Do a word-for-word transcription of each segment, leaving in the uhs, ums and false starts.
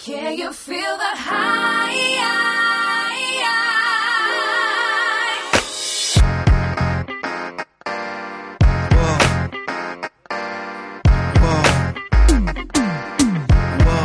Can you feel the high? Whoa. Whoa. Whoa.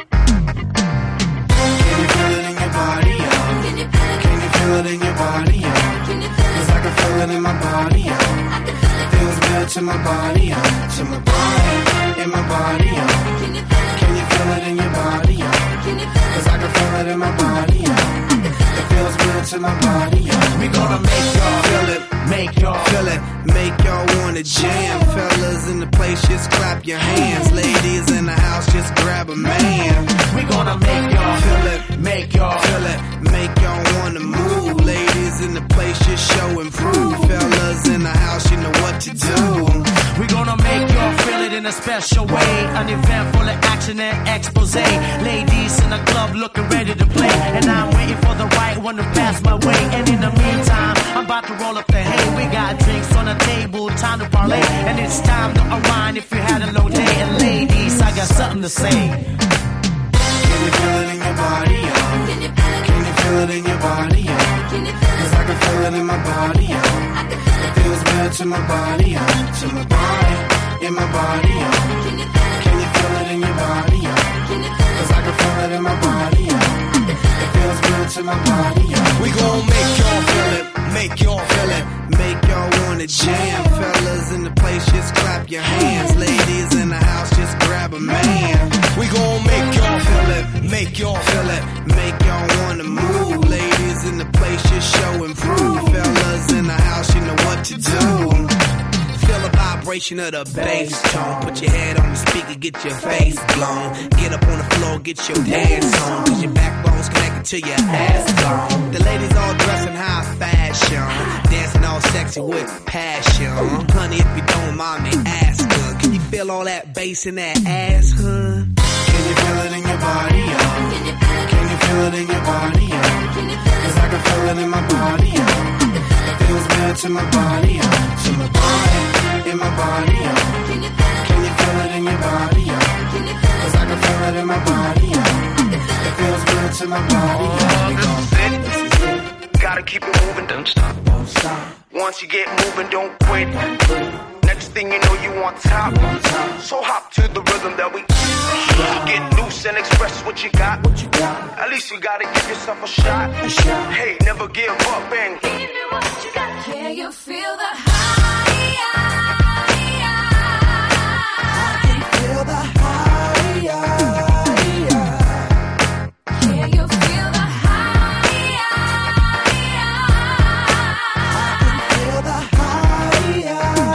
Can you feel it in your body, yo? Can you feel it? Can you feel it in your body, yo? Can you feel it? 'Cause I can feel it in my body, yo. I can feel it. Feels good to my body, yo. To my body, in my body, yo. Can you feel it? Can you feel it in your body, yo? Can you feel it? 'Cause I can feel it in my body, yo. It feels good to my body, yo. We gonna make y'all feel it, make y'all feel it, make y'all wanna jam. Fellas in the place, just clap your hands. Ladies in the house, just grab a man. We gonna make y'all feel it, make y'all feel it, make y'all wanna move. Ladies in the place, just show and prove. Fellas in the house, you know what to do. We gonna make y'all feel it in a special way. An event full of action and expose. Ladies in the club looking ready to play, and I'm waiting for the right one to pass my way. And in the meantime, I'm about to roll up the hay. We got drinks on the table, time to parlay, and it's time to unwind if you had a low day. And ladies, I got something to say. Can you feel it in your body, yo? Can you feel it? Can you feel it in your body, yo? Can you feel it? 'Cause I can feel it in my body, yo. I can feel it. It feels good to my body, yo. To my body, in my body, yo. Can you feel it? Can you feel it in your body, yo? Can you feel it? 'Cause I can feel it in my body, yo. It feels good to my body, yo. We gon' make y'all feel it, make y'all feel it, make y'all wanna jam. Fellas in the place, just clap your hands. Ladies in the house, just grab a man. We gon' make y'all feel it, make y'all feel it, make y'all wanna move. Ladies in the place, just show and prove. Fellas in the house, you know what to do. Feel the vibration of the bass tone. Put your head on the speaker, get your face blown. Get up on the floor, get your dance on. 'Cause your backbone's connected to your ass gone. The ladies all dressing high fashion, dancing all sexy with passion. Honey, if you don't mind me asking, can you feel all that bass in that ass, huh? Can you feel it in your body, yo? Can you feel it? Can you feel it in your body, yo? Can you feel it? 'Cause I can feel it in my body, yo. It feels good to my body, yo. To my body, in my body, yo. Can you feel it? Can you feel it in your body, yo? Can you feel it? 'Cause I can feel it in my body, yo. It feels good to my body, yo. We gon' fit. Gotta keep it moving, don't stop. Don't stop. Once you get moving, don't quit. Next thing you know, you on top. So hop to the rhythm that we get loose and express what you got. What you got? At least you gotta give yourself a shot. A shot. Hey, never give up and Give me what you got. Can you feel the high? I can feel the high. Can you feel the high? Feel the high.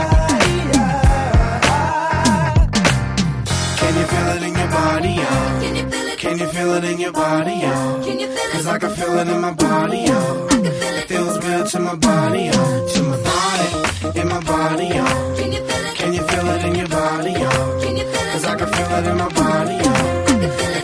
Can you feel it in your body, yo? Can you feel it? Can you feel it in your body, yo? Can you feel it? 'Cause I can feel it in my body, yo. I can feel It it. feels good to my body, yo. To my body, in my body, yo. Can you feel it? Can you feel it in your body, yo? Can you feel it? 'Cause I can feel it in my body, yo. I can feel it.